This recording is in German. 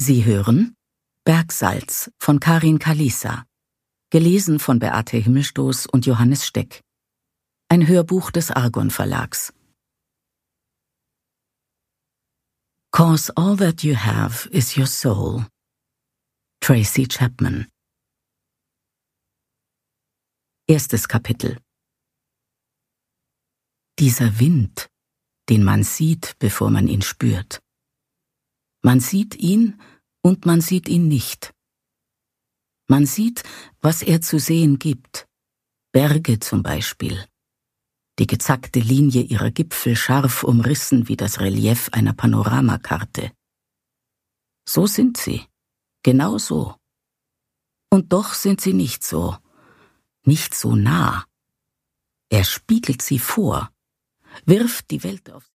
Sie hören Bergsalz von Karin Kalisa, gelesen von Beate Himmelstoß und Johannes Steck. Ein Hörbuch des Argon Verlags. Cause all that you have is your soul. Tracy Chapman. Erstes Kapitel. Dieser Wind, den man sieht, bevor man ihn spürt. Man sieht ihn und man sieht ihn nicht. Man sieht, was er zu sehen gibt. Berge zum Beispiel. Die gezackte Linie ihrer Gipfel scharf umrissen wie das Relief einer Panoramakarte. So sind sie. Genau so. Und doch sind sie nicht so. Nicht so nah. Er spiegelt sie vor, wirft die Welt auf